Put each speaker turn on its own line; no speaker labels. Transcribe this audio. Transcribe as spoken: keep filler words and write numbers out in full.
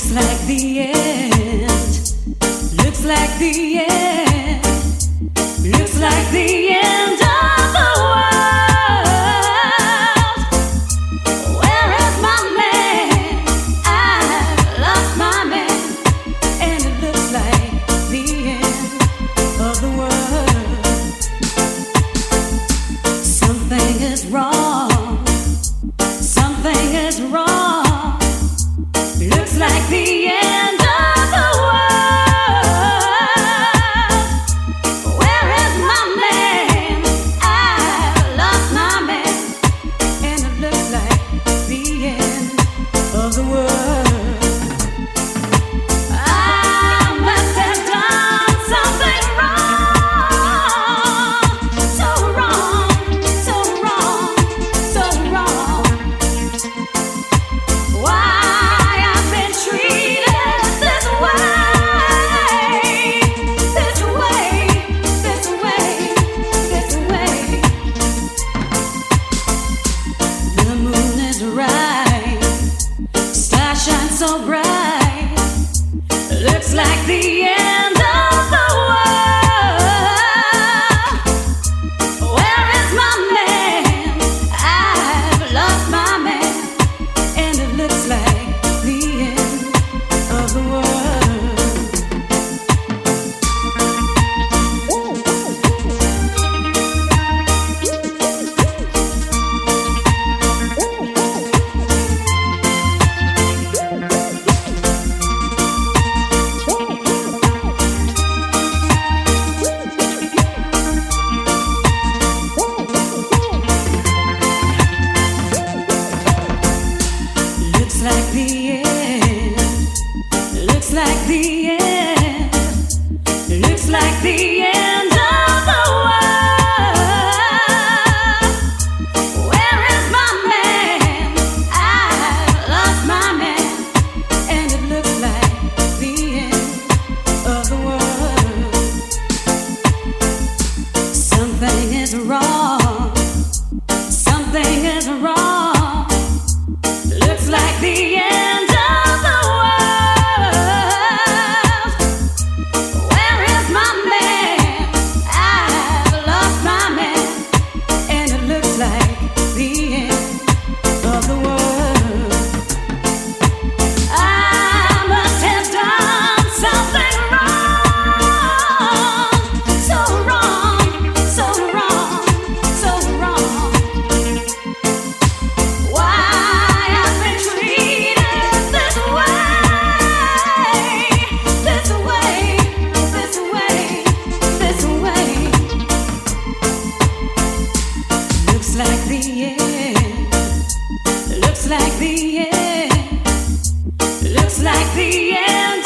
like the end. Looks like the end. Looks like the end of the world. Where is my man? I've lost my man. And it looks like the end of the world. Something is wrong. Something is wrong. Looks like the end of the world. Where is my man? I've lost my man. And it looks like the end of the world. I must have done something wrong. So wrong, so wrong, so wrong. Why? Treated this way, this way, this way, this way. The moon is right, stars shine so bright. Looks like the end of the world. Where is my man? I've lost my man, and it looks like the end of the world. Looks like the end. Looks like the end. Looks like the end of the world. Where is my man? I've lost my man. And it looks like the end of the world. Something is wrong. Something is wrong. Looks like the end of the world. Where is my man? I've lost my man. And it looks like the end of the world. I must have done something wrong. So wrong, so wrong, so wrong. Why I've been treated this way, this way, this way, this way. Looks like the end. Looks like the end. Looks like the end.